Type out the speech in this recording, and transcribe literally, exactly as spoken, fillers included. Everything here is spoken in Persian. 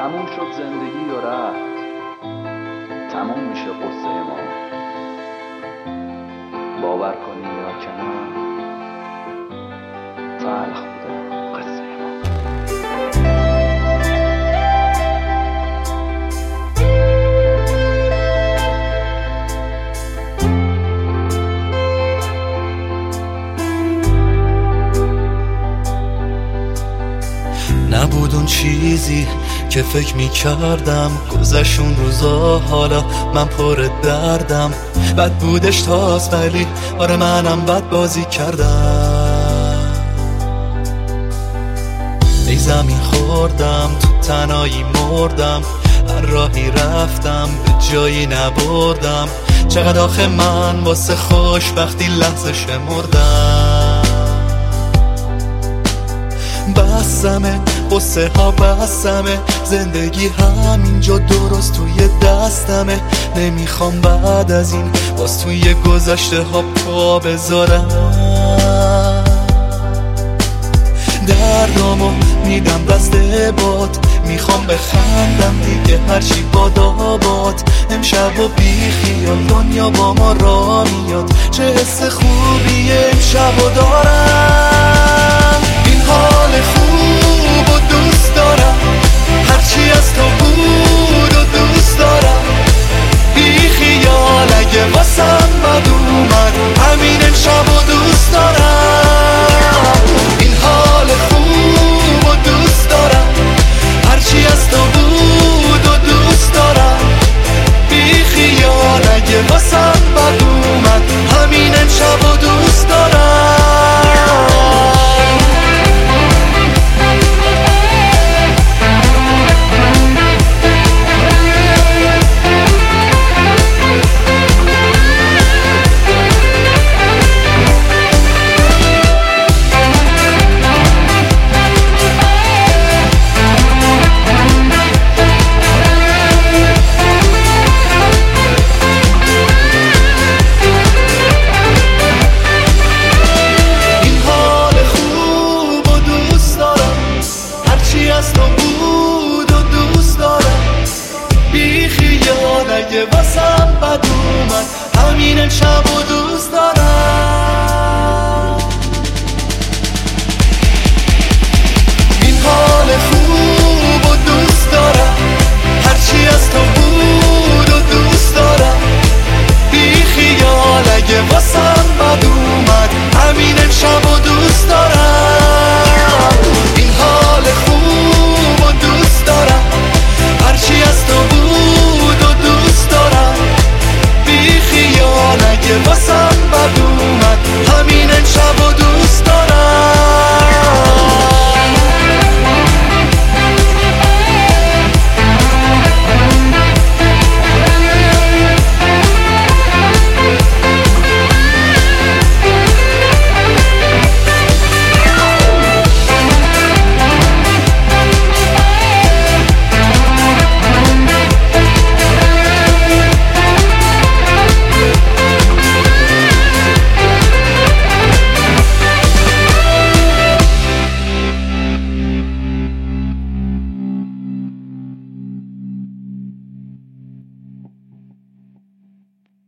تموم شد زندگی و رفت، تموم میشه قصه ما. باور کنی یا که نه، تلخ بوده قصه ما. نبود اون چیزی که فکر می کردم، گذشت اون روزا، حالا من پر دردم. بد بودش تاست ولی آره منم بد بازی کردم. ای زمین خوردم، تو تنهایی مردم، هر راهی رفتم به جایی نبردم. چقدر آخه من واسه خوشبختی لحظه شمردم. بسمه قصه ها بسمه، زندگی همینجا درست توی دستمه. نمیخوام بعد از این باز توی گذشته ها پا بذارم. دردامو میدم دست باد، میخوام بخندم دیگه هرچی باداباد. امشب و بی خیال دنیا با ما را میاد، چه حس خوبیه امشب و دارم. این حال خوب و دوست دارم، هرچی از تو بود و دوست دارم. بی خیال اگه واسم بد اومد، همین امشب و دوست دارم. این حال خوب و دوست دارم، هرچی از تو بود و دوست دارم. بی خیال اگه واسم بد اومد، همین امشب و دوست دارم. اگه واسم بد اومد، همین امشب و